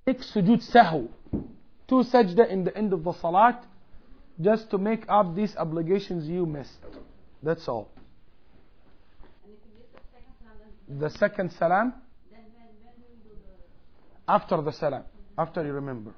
make sujood sahu, 2 sajda in the end of the salat, just to make up these obligations you missed. That's all. And if you miss the second salam, The second salam, then when you do after the salam, after you remember.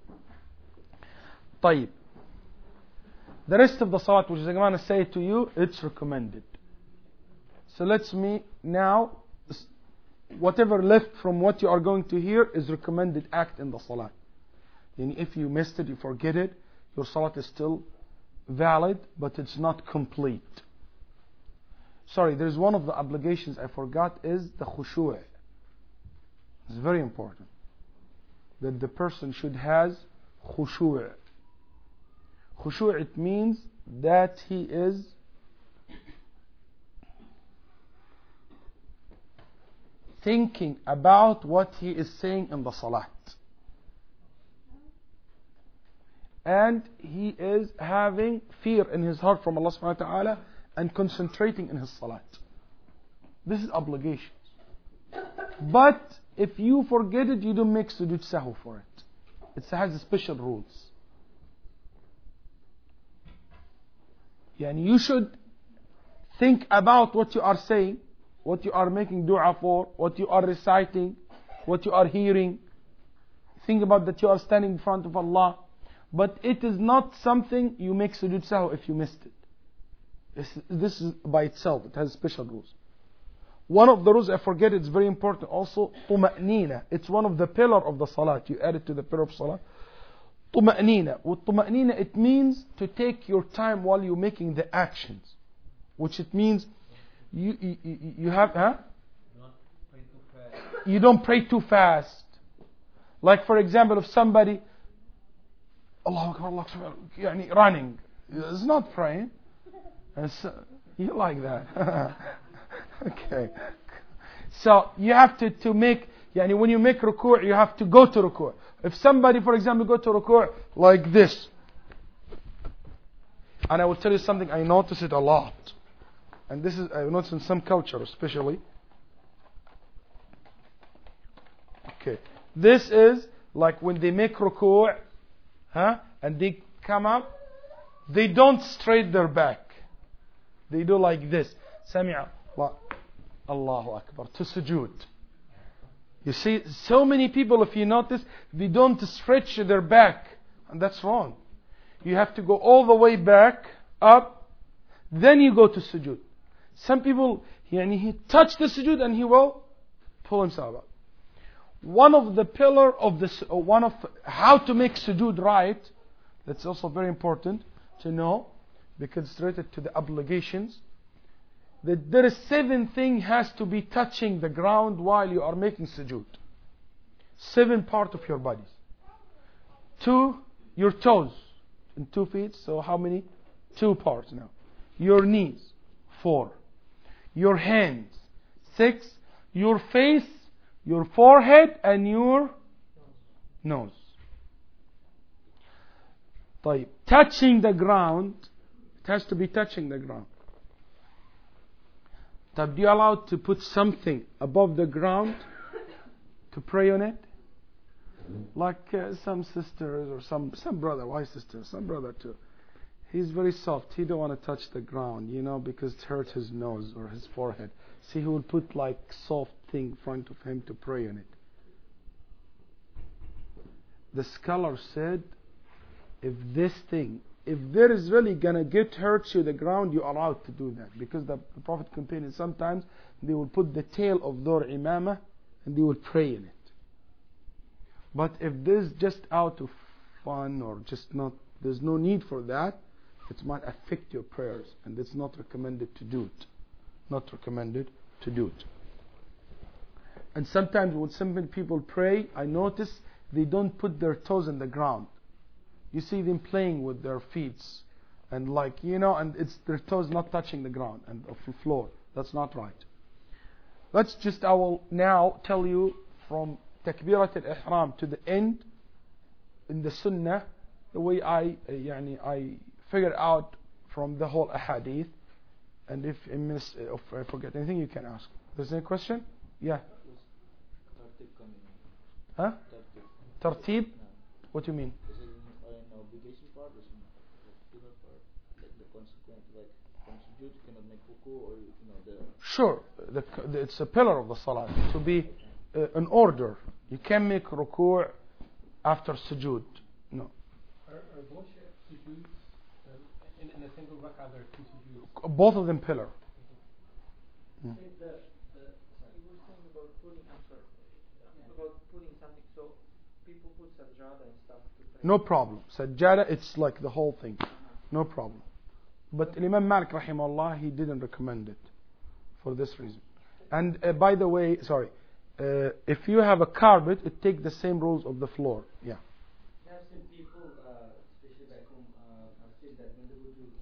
طيب. The rest of the salat, which I'm going to say to you, it's recommended. So let's me now, whatever left from what you are going to hear is recommended act in the salat. And if you missed it, you forget it, your salat is still valid, but it's not complete. Sorry, there's one of the obligations I forgot is the khushu'. It's very important that the person should has khushu'. Khushu', it means that he is thinking about what he is saying in the salat. And he is having fear in his heart from Allah subhanahu wa ta'ala and concentrating in his salat. This is obligations. But if you forget it, you don't make sujood sahu for it. It has special rules. Yani you should think about what you are saying, what you are making dua for, what you are reciting, what you are hearing. Think about that you are standing in front of Allah. But it is not something you make sujood sahu if you missed it. This is by itself. It has special rules. One of the rules, I forget, it's very important also, tuma'nina. It's one of the pillars of the salat. You add it to the pillar of salat. Tuma'nina. With tuma'nina, it means to take your time while you're making the actions. Which it means you have, you don't pray too fast. Like for example, if somebody, Allahu Akbar, Allahu Akbar, yani running, it's not praying. You like that. Okay. So you have to make, yani when you make ruku', you have to go to ruku'. If somebody, for example, go to ruku' like this, and I will tell you something, I notice it a lot. And this is, I notice in some culture especially. Okay. This is like when they make ruku', and they come up, they don't straight their back. They do like this. Sami'a, Allahu Akbar, to sujood. You see, so many people, if you notice, they don't stretch their back. And that's wrong. You have to go all the way back, up, then you go to sujood. Some people, he touch the sujood and he will pull himself up. One of the pillar of this, one of how to make sujood right, that's also very important to know, because it's related to the obligations, that there is 7 things has to be touching the ground while you are making sujood. 7 parts of your bodies. 2, your toes, and 2 feet, so how many? 2 parts now. Your knees, 4. Your hands, 6. Your face, your forehead, and your nose. طيب. Touching the ground, it has to be touching the ground. طيب, do you allow to put something above the ground to pray on it? Like some sisters or some brother, why sister? Some brother too. He's very soft. He don't want to touch the ground, because it hurts his nose or his forehead. See, he will put like soft thing in front of him to pray on it. The scholar said, if there is really gonna hurt you the ground, you are allowed to do that, because the Prophet companion sometimes they will put the tail of their imamah and they will pray in it. But if this just out of fun or just not, there's no need for that, it might affect your prayers, and it's not recommended to do it. Not recommended to do it. And sometimes when some people pray, I notice they don't put their toes in the ground. You see them playing with their feet, and and it's their toes not touching the ground and of the floor. That's not right. I will now tell you from Takbirat al-Ihram to the end in the Sunnah, the way I figure out from the whole ahadith. And if I forget anything, you can ask. There's any question? Yeah. Tartib? What do you mean? Is it an obligation part or some pillar part? Like the consequent, like from sujood you cannot make ruku or the. Sure, it's a pillar of the salah to be an order. You can make ruku' after sujood. No. Are both sujood in a single rak'ah? There are two sujood. Both of them pillar. You were saying about putting, about putting something, so people put sajada and stuff to pray. No problem. Sajjada, it's like the whole thing. No problem. But Imam Malik rahimahullah, he didn't recommend it for this reason. And by the way, sorry, if you have a carpet, it takes the same rules of the floor. Yeah. I have seen people, especially back home, have said that when they go to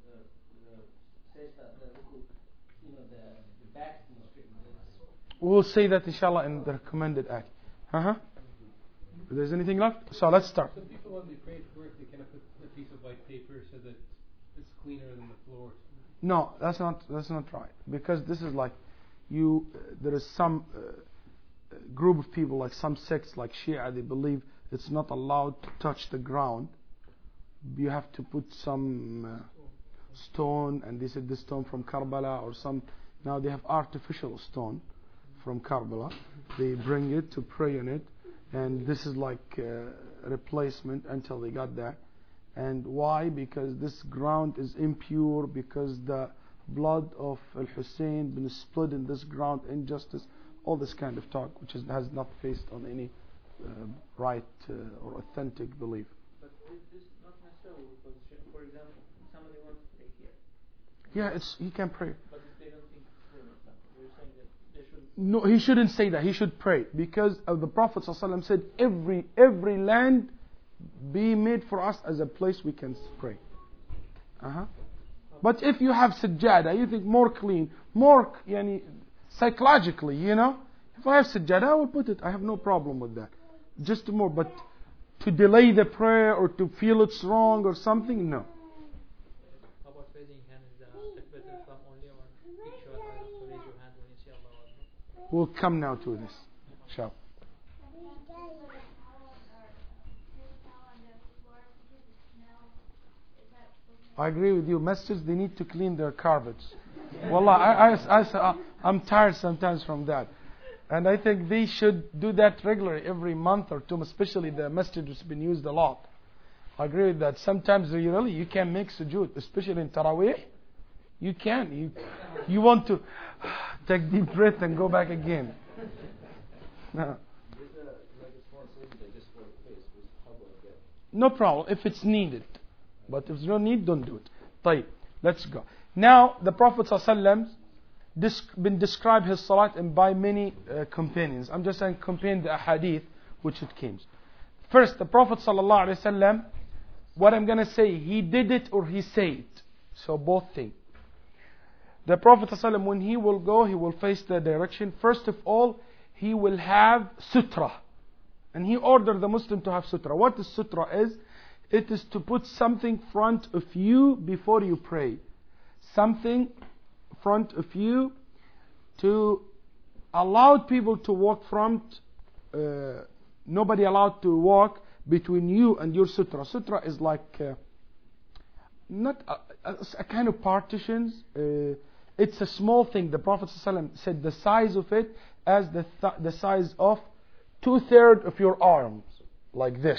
the back is not straight. We'll say that inshallah in the recommended act. If there's anything left? So let's start. Some people when they pray at work, they kind of put a piece of white paper so that it's cleaner than the floor. No, that's not right. Because this is like there is some group of people, like some sects like Shia, they believe it's not allowed to touch the ground. You have to put some stone, and they said this stone from Karbala or some. Now they have artificial stone from Karbala. They bring it to pray on it, and this is like a replacement until they got that. And why? Because this ground is impure, because the blood of Al-Hussein been split in this ground, injustice, all this kind of talk, which has not based on any right or authentic belief. But this is not necessarily because, for example, somebody wants to pray here. Yeah, he can pray. But if they don't think it's prayer or something, you're saying that they should. No, he shouldn't say that. He should pray, because the Prophet ﷺ said, every land be made for us as a place we can pray. But if you have sajjada, you think more clean, more psychologically, if I have sajjada, I will put it. I have no problem with that. Just more, but to delay the prayer or to feel it's wrong or something, no. How about raising hand? Is takbiratul ihram only, or each shot I have to raise your hand when you say Allahu Akbar? We'll come now to this. Shall. I agree with you. Masjids, they need to clean their carpets. Wallah, I'm tired sometimes from that. And I think they should do that regularly, every month or two, especially the masjid has been used a lot. I agree with that. Sometimes you can make sujood, especially in Taraweeh. You can. You want to take deep breath and go back again. No. No problem, if it's needed. But if there's no need, don't do it. طيب, let's go. Now, the Prophet ﷺ been described his salat by many companions. I'm just saying compare the ahadith which it came. First, the Prophet ﷺ, what I'm going to say, he did it or he said it. So both things. The Prophet ﷺ, when he will go, he will face the direction. First of all, he will have sutra. And he ordered the Muslim to have sutra. What the sutra is? It is to put something front of you before you pray. Something front of you to allow people to walk front. Nobody allowed to walk between you and your sutra. Sutra is like not a kind of partitions. It's a small thing. The Prophet ﷺ said the size of it as the size of 2/3 of your arms, like this.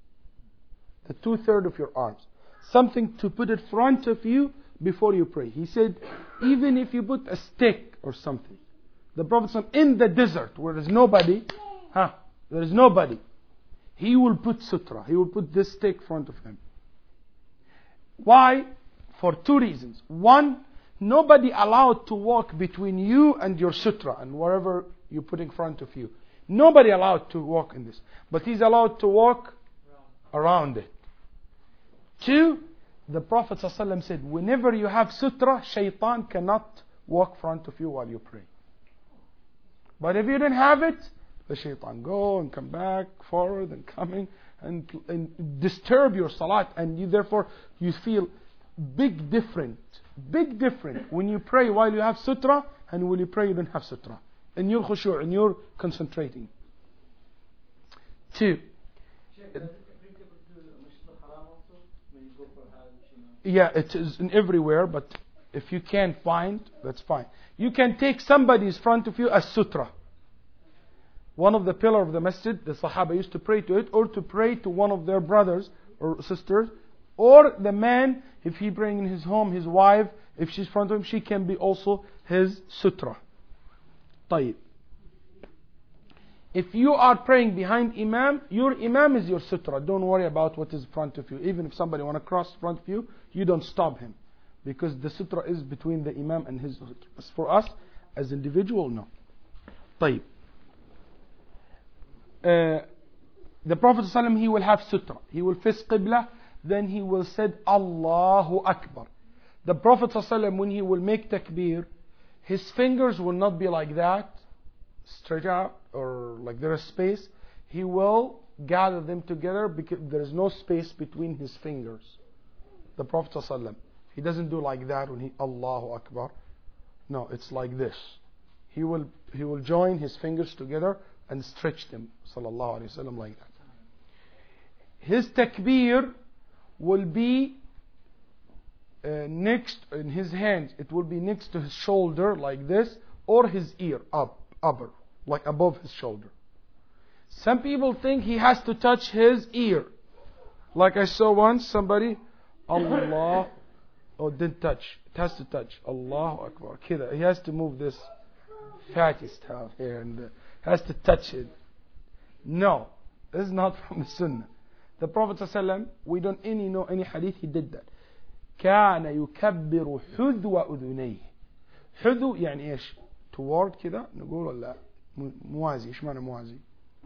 The 2/3 of your arms. Something to put in front of you before you pray. He said, even if you put a stick or something. The Prophet ﷺ, in the desert where there is nobody, he will put sutra. He will put this stick in front of him. Why? For two reasons. One, nobody allowed to walk between you and your sutra and wherever you put in front of you. Nobody allowed to walk in this. But he's allowed to walk around it. Two, the Prophet ﷺ said, whenever you have sutra, shaitan cannot walk front of you while you pray. But if you don't have it, the shaitan go and come back, forward and coming and disturb your salat, and therefore you feel big different when you pray while you have sutra and when you pray you don't have sutra. And you're khushu' and you're concentrating. Two, Yeah, it is in everywhere, but if you can't find, that's fine. You can take somebody's front of you as sutra. One of the pillar of the masjid, the Sahaba used to pray to it, or to pray to one of their brothers or sisters, or the man, if he bring in his home his wife, if she's front of him, she can be also his sutra. طيب. If you are praying behind Imam, your Imam is your sutra. Don't worry about what is in front of you. Even if somebody want to cross in front of you, you don't stop him. Because the sutra is between the Imam and his sutra. As for us, as individual, no. طيب. The Prophet ﷺ, he will have sutra. He will face Qibla, then he will say Allahu Akbar. The Prophet ﷺ, when he will make takbir, his fingers will not be like that, straight out, or like there is space. He will gather them together because there is no space between his fingers. The Prophet ﷺ, he doesn't do like that when he Allahu Akbar. No, it's like this. He will join his fingers together and stretch them, sallallahu alaihi wasallam, like that. His takbir will be next in his hands. It will be next to his shoulder like this, or his ear upper, like above his shoulder. Some people think he has to touch his ear, like I saw once somebody, Allah, didn't touch. It has to touch. Allahu Akbar. Kida. He has to move this fatty stuff here and has to touch it. No, this is not from the Sunnah. The Prophet ﷺ, we don't know any hadith he did that. كان يكبر حذو أذنيه. حذو يعني إيش؟ toward كذا نقول ولا موازي؟ إيش معنى موازي؟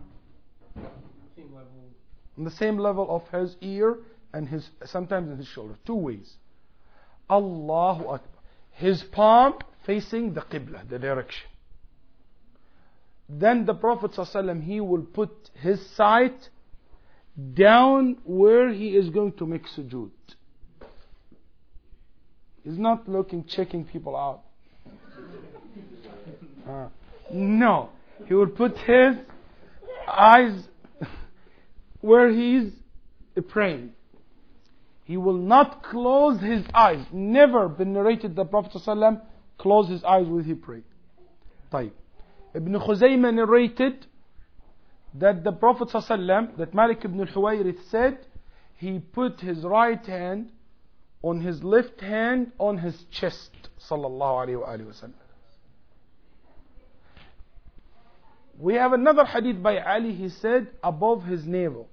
On the same level of his ear and his sometimes in his shoulder. Two ways. Allahu Akbar. His palm facing the Qibla, the direction. Then the Prophet ﷺ, he will put his sight down where he is going to make sujood. He's not checking people out. No. He will put his eyes where he's praying. He will not close his eyes. Never been narrated the Prophet ﷺ close his eyes when he prayed. طيب. Ibn Khuzaymah narrated that the Prophet ﷺ, that Malik ibn al-Huwayrith said, he put his right hand on his left hand on his chest, sallallahu alayhi wa sallam. We have another hadith by Ali, he said, above his navel.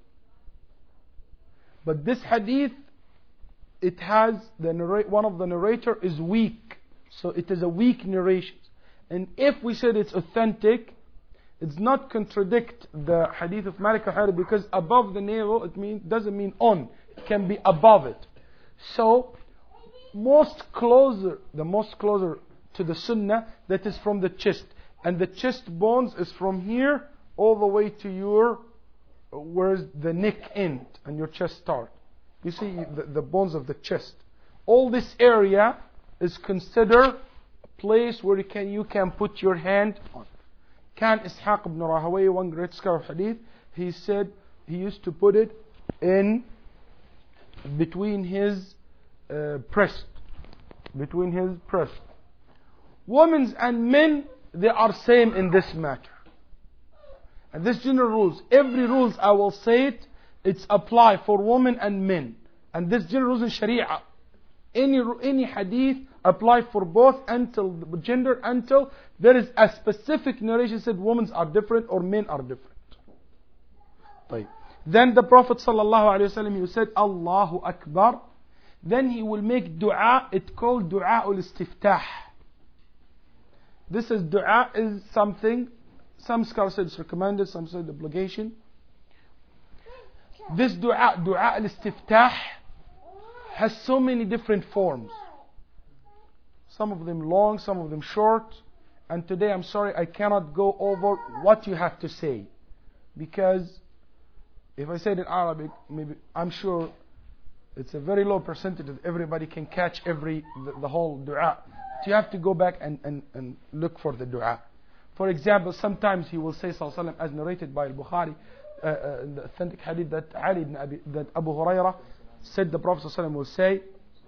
But this hadith, it has, one of the narrator is weak. So it is a weak narration. And if we said it's authentic, it's not contradict the hadith of Malik al-Huwayrith, because above the navel, doesn't mean on. It can be above it. So, the most closer to the sunnah, that is from the chest. And the chest bones is from here all the way to where's the neck end and your chest start. You see the bones of the chest. All this area is considered a place where you can put your hand on. Kan Ishaq ibn Rahawayh, one great scholar of hadith, he said he used to put it in between his breast. Between his breast. Women and men, they are same in this matter. And this general rules, every rules I will say it's apply for women and men. And this general rules in Sharia. Any hadith apply for both until there is a specific narration said women are different or men are different. طيب. Then the Prophet ﷺ, he said Allahu Akbar. Then he will make dua, it's called dua ul-istiftah. This is dua is something, some scholars said it's recommended, some said obligation. This dua al-istiftah, has so many different forms. Some of them long, some of them short. And today, I'm sorry, I cannot go over what you have to say. Because if I say it in Arabic, maybe I'm sure it's a very low percentage that everybody can catch the whole dua. So you have to go back and look for the dua. For example, sometimes he will say, sallallahu alaihi wasallam, as narrated by Al-Bukhari, the authentic hadith that that Abu Hurairah said the Prophet ﷺ will say,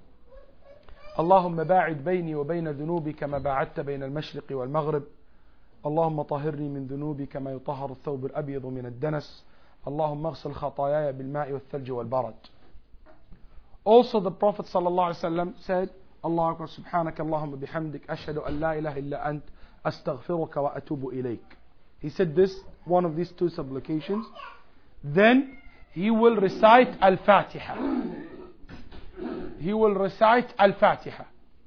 اللهم باعد بيني وبين ذنوبي كما باعدت بين المشرق والمغرب اللهم طهرني من ذنوبي كما يطهر الثوب الأبيض من الدنس اللهم اغسل خطاياي بالماء والثلج والبرد. Also the Prophet ﷺ said, الله أكبر سبحانك اللهم بحمدك أشهد أن لا إله إلا أنت أستغفرك وأتوب إليك. He said this, one of these two supplications. Then he will recite Al-Fatiha. He will recite Al-Fatiha.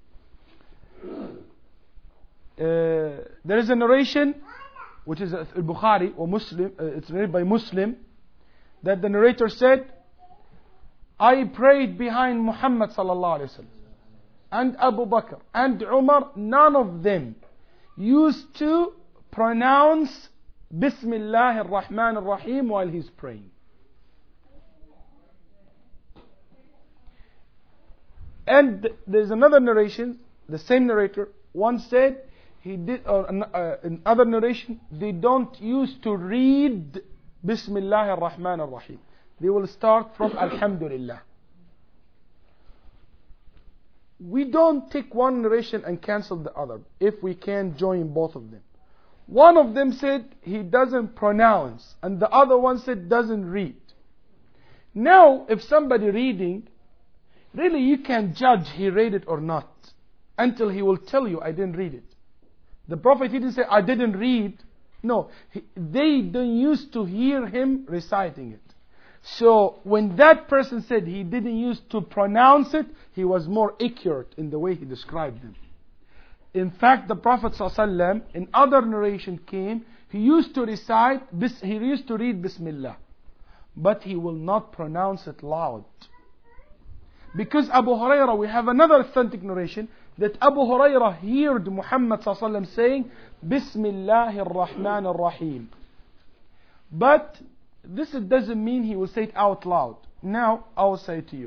There is a narration, which is Al-Bukhari or Muslim, it's narrated by Muslim, that the narrator said, I prayed behind Muhammad sallallahu alaihi wasallam and Abu Bakr and Umar, none of them used to pronounce Bismillah ar-Rahman ar-Rahim while he's praying. And there's another narration, the same narrator once said, he did, in other narration, they don't use to read Bismillah ar-Rahman ar-Rahim. They will start from Alhamdulillah. We don't take one narration and cancel the other if we can join both of them. One of them said he doesn't pronounce, and the other one said doesn't read. Now, if somebody reading, really you can judge he read it or not until he will tell you, I didn't read it. The Prophet didn't say, I didn't read. No, they don't used to hear him reciting it. So when that person said he didn't used to pronounce it, he was more accurate in the way he described them. In fact, the Prophet ﷺ, in other narration came, he used to recite, he used to read Bismillah, but he will not pronounce it loud. Because Abu Hurairah, we have another authentic narration that Abu Hurairah heard Muhammad ﷺ saying, Bismillahir Rahmanir Rahim. But this doesn't mean he will say it out loud. Now, I will say to you,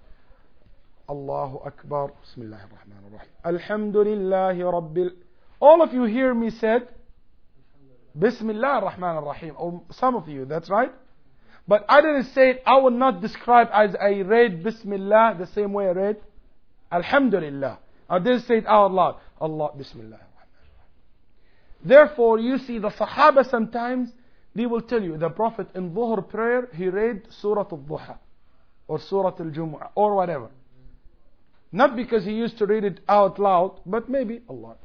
Allahu Akbar, Bismillahir Rahmanir Rahim. Alhamdulillahi Rabbil. All of you hear me said, Bismillah ar-Rahman ar-Rahim. Or some of you, that's right. But I didn't say it, I will not describe as I read Bismillah the same way I read Alhamdulillah. I didn't say it out loud. Allah, Bismillah ar-Rahman ar-Rahim. Therefore, you see the Sahaba sometimes, they will tell you, the Prophet in Dhuhr prayer, he read Surah Al-Duha, or Surah Al-Jumu'ah, or whatever. Not because he used to read it out loud, but maybe Allah.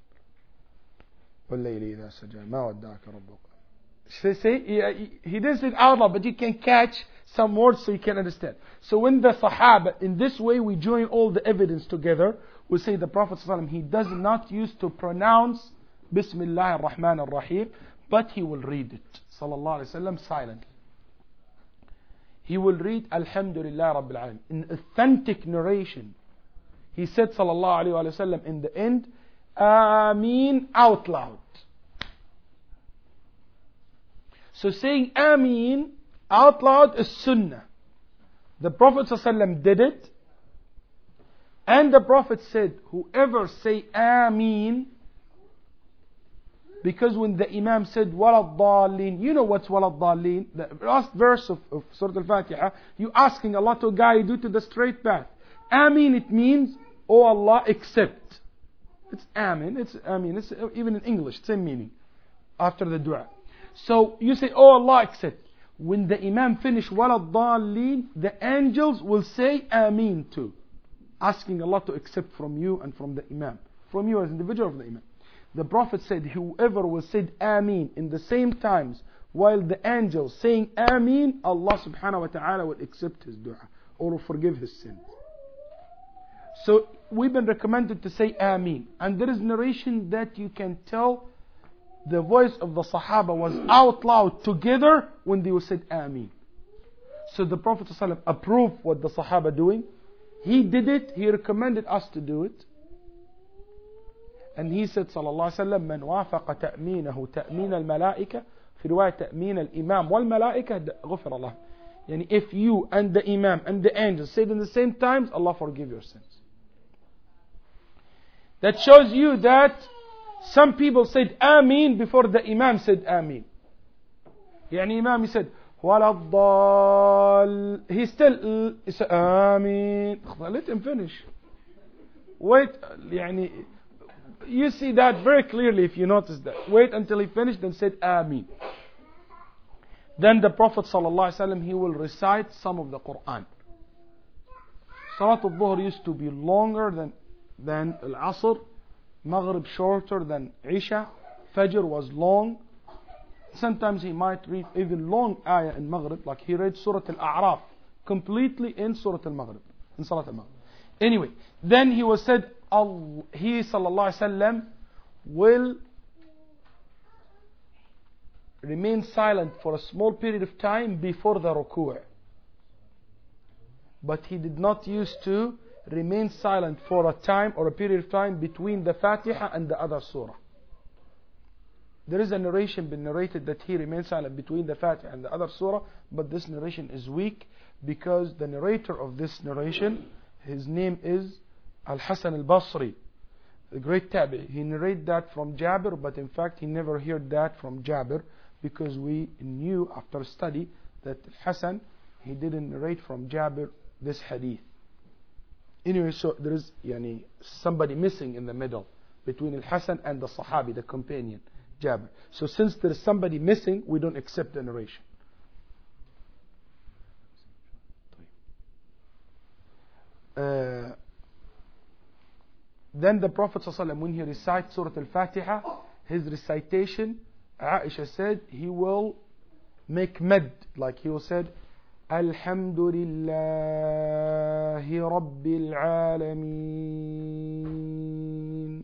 وَاللَّيْلِ إِذَا سَجَى مَا وَدَّعَكَ رَبُّكَ. Say, he didn't say it out loud, but you can catch some words so you can understand. So when the Sahaba, in this way we join all the evidence together, we say the Prophet ﷺ, he does not used to pronounce Bismillah ar-Rahman ar-Rahim, but he will read it, sallallahu alaihi wasallam, silently. He will read Alhamdulillah Rabbil Alamin. In authentic narration, he said sallallahu alaihi wasallam in the end, Ameen out loud. So saying Ameen out loud is Sunnah. The Prophet ﷺ did it, and the Prophet said, whoever say Ameen, because when the Imam said Walad Dallin, you know what's Walad Dallin? The last verse of Surah Al-Fatiha, you asking Allah to guide you to the straight path. Ameen, it means, oh Allah, accept. It's Amin. It's even in English, same meaning. After the dua. So you say, oh Allah, accept. When the Imam finish Walad Dallin, the angels will say Ameen too. Asking Allah to accept from you and from the Imam. From you as individual of the Imam. The Prophet said, whoever will say Ameen in the same times while the angels saying Ameen, Allah subhanahu wa ta'ala will accept his dua or will forgive his sins. So we've been recommended to say Ameen. And there is narration that you can tell the voice of the Sahaba was out loud together when they said Ameen. So the Prophet ﷺ approved what the Sahaba doing. He did it. He recommended us to do it. And he said صلى الله عليه وسلم من وافق تأمينه تأمين الملائكة في رواية تأمين الإمام والملائكة غفر الله. يعني if you and the Imam and the angels said in the same times, Allah forgive your sins. That shows you that some people said Ameen before the Imam said Ameen. يعني Imam he said ولا الضال. He still آمين. Let him finish. Wait, يعني, you see that very clearly if you notice that. Wait until he finished, then said Ameen. Then the Prophet ﷺ, he will recite some of the Quran. Salat al-Dhuhr used to be longer than Al-Asr. Maghrib shorter than Isha. Fajr was long. Sometimes he might read even long ayah in Maghrib, like he read Surah Al-A'raf completely in Surah Al-Maghrib, in Salat Al-Maghrib. Anyway, then he was said, he sallallahu alaihi wasallam will remain silent for a small period of time before the ruku'. But he did not used to remain silent for a time or a period of time between the Fatiha and the other surah. There is a narration been narrated that he remained silent between the Fatiha and the other surah, but this narration is weak because the narrator of this narration, his name is Al-Hasan Al-Basri, the great tabi'. He narrated that from Jabir, but in fact he never heard that from Jabir, because we knew after study that Hasan, he didn't narrate from Jabir this hadith. Anyway, so there is somebody missing in the middle between Al-Hasan and the Sahabi, the companion, Jabir. So since there is somebody missing, we don't accept the narration. Then the Prophet ﷺ, when he recites Surah Al-Fatiha, his recitation, Aisha said, he will make mad, like he will said, Alhamdulillahi Rabbil Alameen,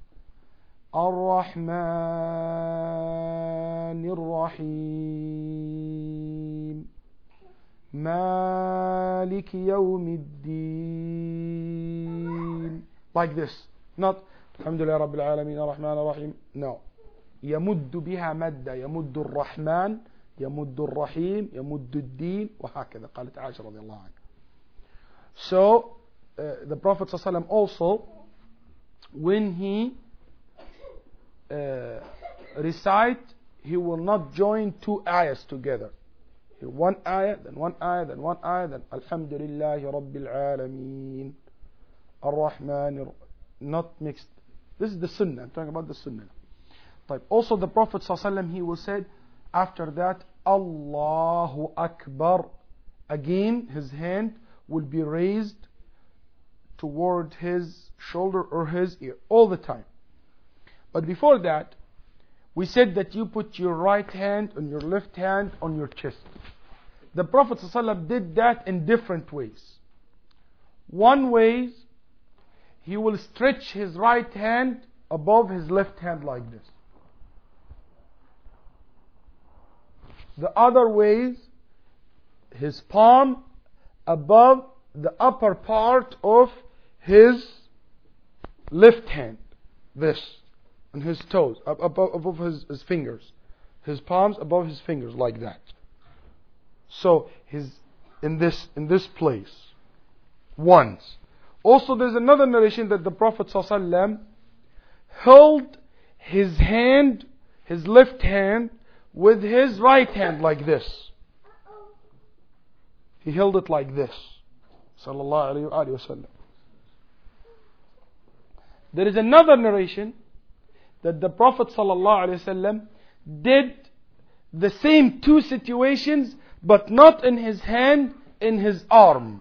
Ar-Rahmanir Rahim, Malik Yawmiddin. Like this. Not Alhamdulillah Rabbil Alameen, Ar-Rahman Ar-Rahim. No. يمد بها مد يمد الرحمن يمد الرحيم يمد الدين وهكذا قالت عائشة رضي الله عنها. So the Prophet ﷺ also, when he recite, he will not join two ayahs together. One ayah, then one ayah, then one ayah, then Alhamdulillahi Rabbil Alameen, Ar-Rahman, not mixed. This is the Sunnah. I'm talking about the Sunnah. Also the Prophet ﷺ, he will say after that, Allahu Akbar. Again, his hand will be raised toward his shoulder or his ear all the time. But before that, we said that you put your right hand and your left hand on your chest. The Prophet ﷺ did that in different ways. One way, he will stretch his right hand above his left hand like this. The other ways, his palm above the upper part of his left hand, this, and his toes, above his fingers. His palms above his fingers, like that. So, in this place. Once. Also, there's another narration that the Prophet ﷺ held his hand, his left hand, with his right hand like this. He held it like this. Sallallahu alayhi wa sallam. There is another narration that the Prophet sallallahu alayhi wa sallam did the same two situations, but not in his hand, in his arm.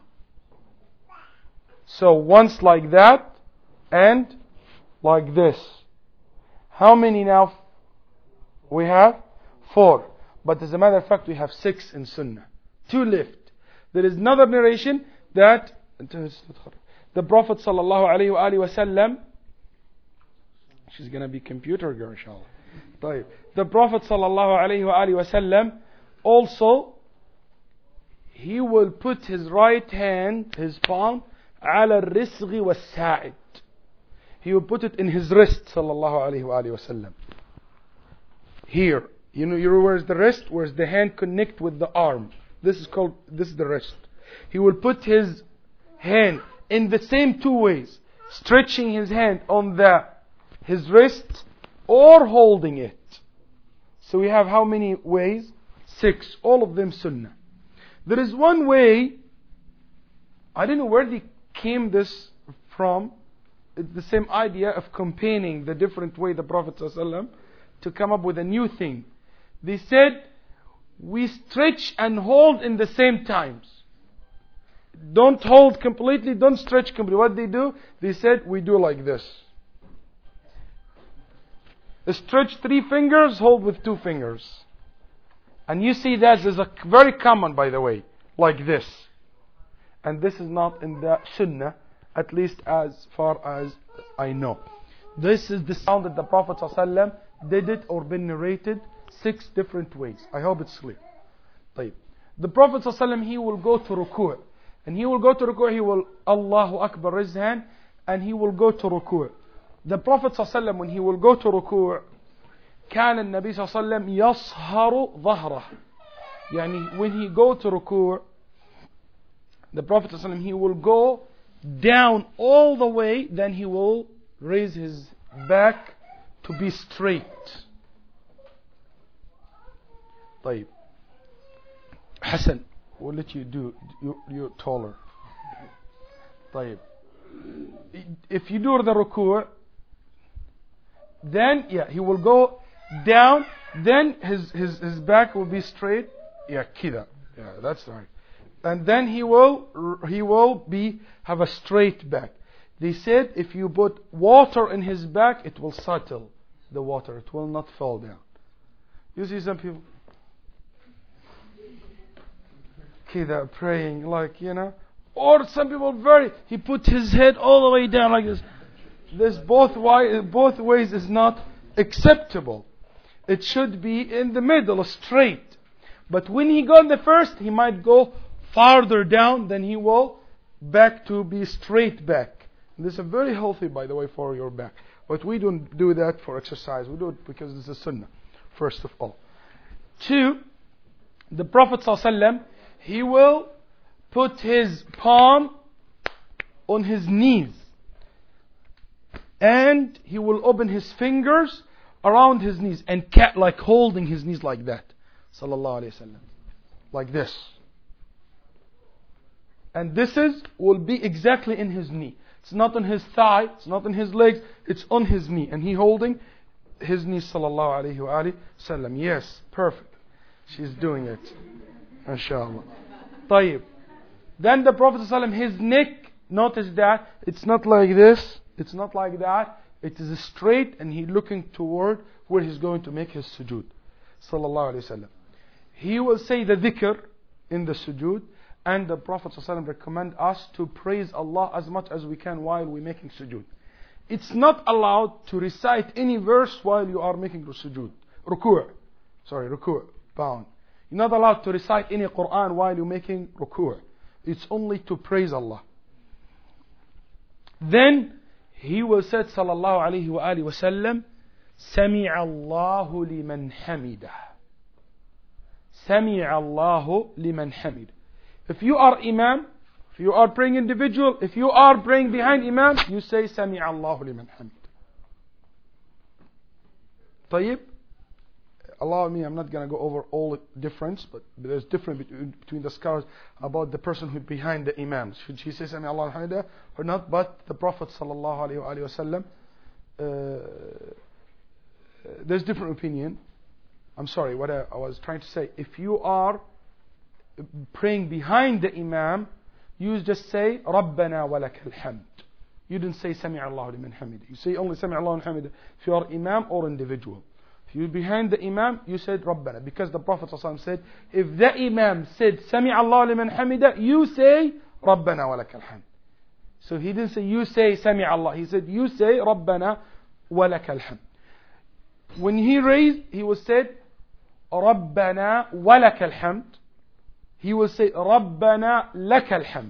So once like that, and like this. How many now we have? 4. But as a matter of fact, we have 6 in Sunnah. 2 left. There is another narration that the Prophet sallallahu alayhi wa sallam, she's going to be computer girl, inshallah. The Prophet sallallahu alayhi wa sallam also, he will put his right hand, his palm, ala al-risghi was-sa'id. He will put it in his wrist, sallallahu alayhi wa sallam. Here. You know where's the wrist? Where's the hand connect with the arm? This is the wrist. He will put his hand in the same 2 ways. Stretching his hand on his wrist or holding it. So we have how many ways? 6. All of them sunnah. There is one way, I don't know where they came this from. It's the same idea of campaigning the different way the Prophet ﷺ to come up with a new thing. They said, we stretch and hold in the same times. Don't hold completely, don't stretch completely. What they do? They said, we do like this. Stretch 3 fingers, hold with 2 fingers. And you see that is a very common, by the way, like this. And this is not in the Sunnah, at least as far as I know. This is the sound that the Prophet ﷺ did it or been narrated 6 different ways. I hope it's clear. طيب. The Prophet ﷺ, he will go to ruku'. And he will go to ruku', he will Allahu Akbar, raise his hand, and he will go to ruku'. The Prophet ﷺ, when he will go to ruku', كان النبي صلى الله عليه وسلم يصهر ظهره. يعني when he go to ruku', the Prophet ﷺ, he will go down all the way, then he will raise his back to be straight. طيب. Hassan, we'll let you do, you're taller. طيب. If you do the ruku', then he will go down, then his back will be straight. Kida. That's right. And then he will have a straight back. They said if you put water in his back, it will settle the water. It will not fall down. You see some people kida praying like, or some people he put his head all the way down like this. This both ways is not acceptable. It should be in the middle, straight. But when he go in the first, he might go farther down, then he will back to be straight back. This is very healthy, by the way, for your back. But we don't do that for exercise. We do it because this is sunnah, first of all. 2, the Prophet ﷺ, he will put his palm on his knees. And he will open his fingers around his knees and like holding his knees like that. Sallallahu Alaihi Wasallam. Like this. And this will be exactly in his knee. It's not on his thigh, it's not on his legs, it's on his knee. And he holding his knee, Sallallahu Alaihi Wasallam. Yes, perfect. She's doing it. Inshallah. طيب. Then the Prophet ﷺ, his neck, notice that it's not like this. It's not like that. It is straight and he's looking toward where he's going to make his sujood. Sallallahu Alaihi Wasallam. He will say the dhikr in the sujood, and the Prophet ﷺ recommend us to praise Allah as much as we can while we're making sujood. It's not allowed to recite any verse while you are making sujood. Ruku', bound. You're not allowed to recite any Quran while you're making ruku'. It's only to praise Allah. Then he will say, sallallahu alayhi wa alihi wa sallam, سمع الله لمن حمده. سمع الله لمن حمده. If you are imam, if you are praying individual, if you are praying behind imam, you say سمع الله لمن حمده. طيب. Allow me, I'm not going to go over all the difference, but there's difference between the scholars about the person who behind the imam. Should she say Sami Allah Hamida or not? But the Prophet sallallahu alaihi wasallam, there's different opinion. I'm sorry, what I was trying to say. If you are praying behind the imam, you just say Rabbana wa lakal hamd. You didn't say Sami Allah liman hamida. You say only Sami Allah liman hamida if you are imam or individual. If you're behind the imam, you said Rabbana. Because the Prophet ﷺ said, if the imam said Sami Allah liman hamida, you say Rabbana wa lakal hamd. So he didn't say you say Sami Allah. He said you say Rabbana wa lakal hamd. When he raised, he was said Rabbana wa lakal hamd. He will say Rabbana lakal hamd.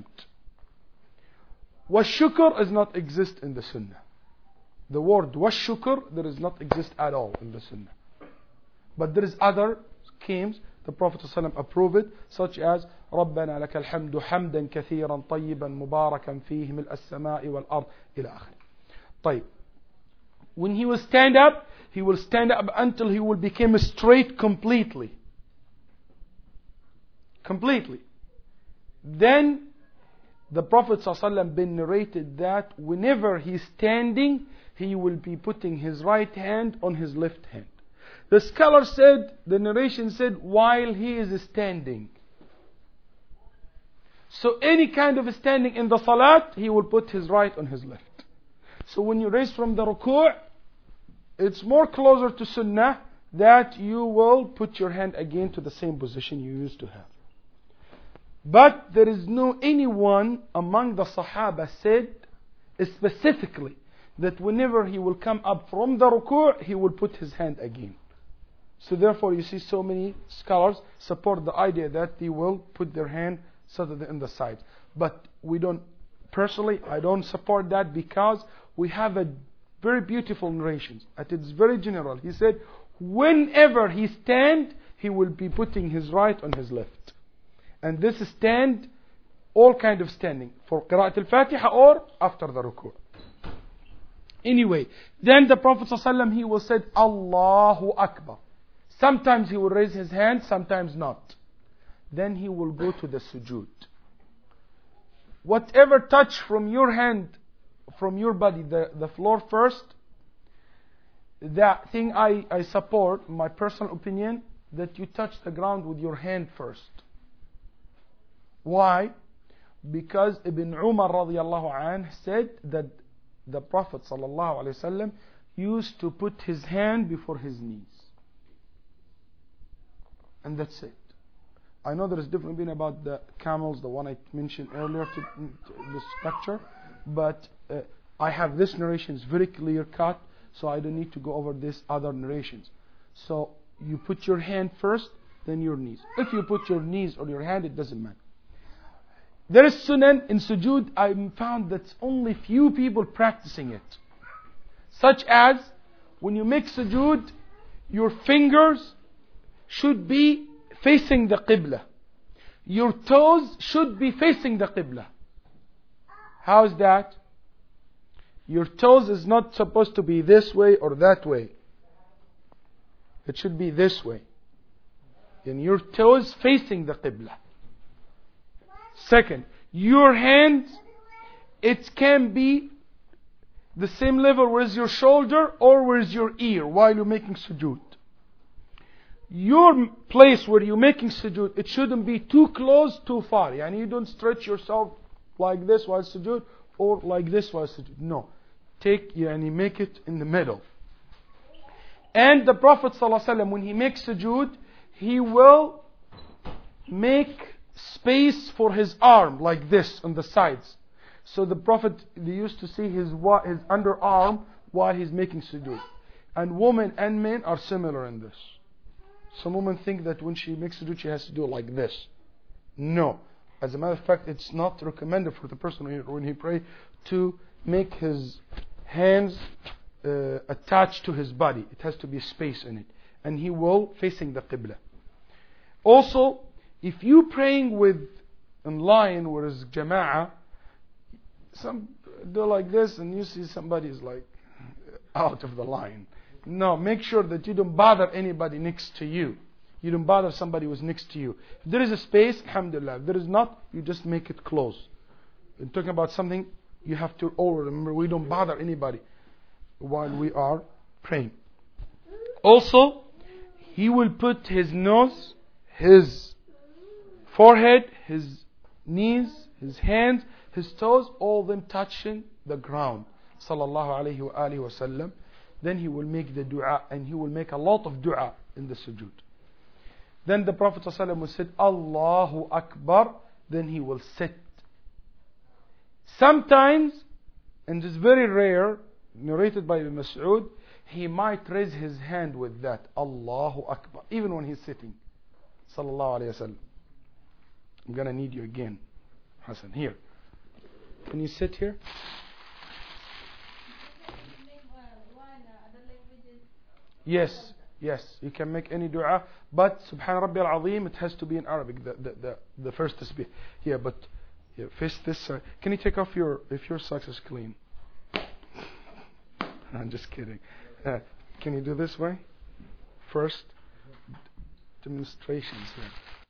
Washukr does not exist in the Sunnah. The word washukr does not exist at all in the Sunnah. But there is other schemes. The Prophet ﷺ approved it, such as ربنا لك الحمد حمدا كثيرا طيبا مباركا فيه ملء السماء والأرض إلى آخره. طيب. When he will stand up, he will stand up until he will become straight completely. completely. Then the Prophet ﷺ been narrated that whenever he's standing, he will be putting his right hand on his left hand. The scholar said, the narration said, while he is standing. So any kind of standing in the salat, he will put his right on his left. So when you raise from the ruku', it's more closer to sunnah that you will put your hand again to the same position you used to have. But there is no anyone among the Sahaba said specifically that whenever he will come up from the ruku', he will put his hand again. So therefore you see so many scholars support the idea that they will put their hand sort of in the side. But we don't, personally, I don't support that because we have a very beautiful narrations. And it's very general. He said, whenever he stand, he will be putting his right on his left. And this stand, all kind of standing, for Qira'at al-Fatiha or after the ruku'. Anyway, then the Prophet ﷺ, he will say, Allahu Akbar. Sometimes he will raise his hand, sometimes not. Then he will go to the sujood. Whatever touch from your hand, from your body, the floor first, that thing I support, my personal opinion, that you touch the ground with your hand first. Why? Because Ibn Umar radiallahu anh said that the Prophet sallallahu alaihi wasallam used to put his hand before his knees. And that's it. I know there is different opinion about the camels, the one I mentioned earlier to this lecture, but I have this narration, it's very clear cut, so I don't need to go over these other narrations. So you put your hand first, then your knees. If you put your knees or your hand, it doesn't matter. There is sunan in sujood. I found that only few people practicing it. Such as, when you make sujood, your fingers should be facing the qibla. Your toes should be facing the qibla. How is that? Your toes is not supposed to be this way or that way. It should be this way. And your toes facing the qibla. Second, your hands, it can be the same level with your shoulder or with your ear while you're making sujood. Your place where you're making sujood, it shouldn't be too close, too far. Yani you don't stretch yourself like this while sujood or like this while sujood. No. Make it in the middle. And the Prophet ﷺ, when he makes sujood, he will make space for his arm like this on the sides. So the Prophet, they used to see his underarm while he's making sujood. And women and men are similar in this. Some women think that when she makes sujood, she has to do it like this. No. As a matter of fact, it's not recommended for the person when he pray to make his hands attached to his body. It has to be space in it. And he will facing the qibla. Also, if you praying with in line where is jama'ah, some do like this and you see somebody is like out of the line. No, make sure that you don't bother anybody next to you. You don't bother somebody who's next to you. If there is a space, alhamdulillah. If there is not, you just make it close. We're talking about something you have to all remember. We don't bother anybody while we are praying. Also, he will put his nose, his forehead, his knees, his hands, his toes, all of them touching the ground. Sallallahu alayhi wa alihi wa sallam. Then he will make the dua, and he will make a lot of dua in the sujood. Then the Prophet ﷺ will say, Allahu Akbar. Then he will sit. Sometimes, and it's very rare, narrated by Ibn Mas'ud, he might raise his hand with that, Allahu Akbar, even when he's sitting. Sallallahu alayhi wa sallam. I'm going to need you again, Hassan. Here. Can you sit here? Yes, you can make any dua, but Subhan Rabbi al-Azim, it has to be in Arabic, the first tasbih. Yeah, but face this side. Can you take off if your socks is clean? I'm just kidding. Can you do this way? First demonstrations here.